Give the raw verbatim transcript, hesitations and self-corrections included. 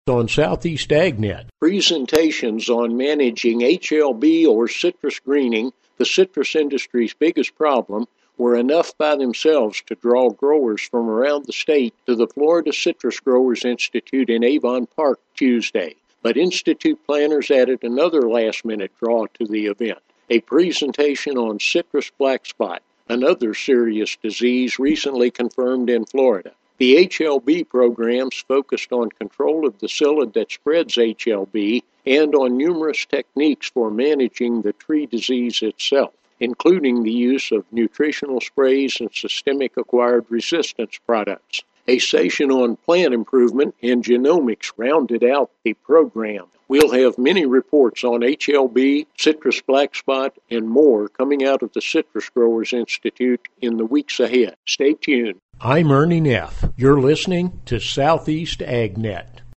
On Southeast AgNet. Presentations on managing H L B or citrus greening, the citrus industry's biggest problem, were enough by themselves to draw growers from around the state to the Florida Citrus Growers Institute in Avon Park Tuesday. But Institute planners added another last-minute draw to the event, a presentation on citrus black spot, another serious disease recently confirmed in Florida. The H L B programs focused on control of the psyllid that spreads H L B and on numerous techniques for managing the tree disease itself, including the use of nutritional sprays and systemic acquired resistance products. A session on plant improvement and genomics rounded out the program. We'll have many reports on H L B, citrus black spot, and more coming out of the Citrus Growers Institute in the weeks ahead. Stay tuned. I'm Ernie Neff. You're listening to Southeast AgNet.